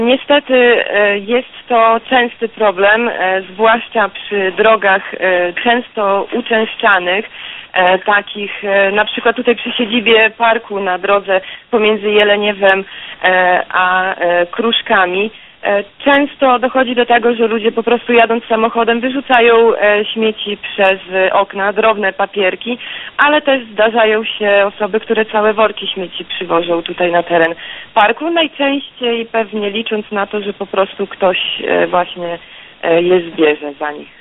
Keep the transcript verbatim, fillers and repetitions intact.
Niestety jest to częsty problem, zwłaszcza przy drogach często uczęszczanych, takich na przykład tutaj przy siedzibie parku na drodze pomiędzy Jeleniewem a Kruszkami. Często dochodzi do tego, że ludzie po prostu jadąc samochodem wyrzucają śmieci przez okna, drobne papierki, ale też zdarzają się osoby, które całe worki śmieci przywożą tutaj na teren parku. Najczęściej pewnie licząc na to, że po prostu ktoś właśnie je zbierze za nich.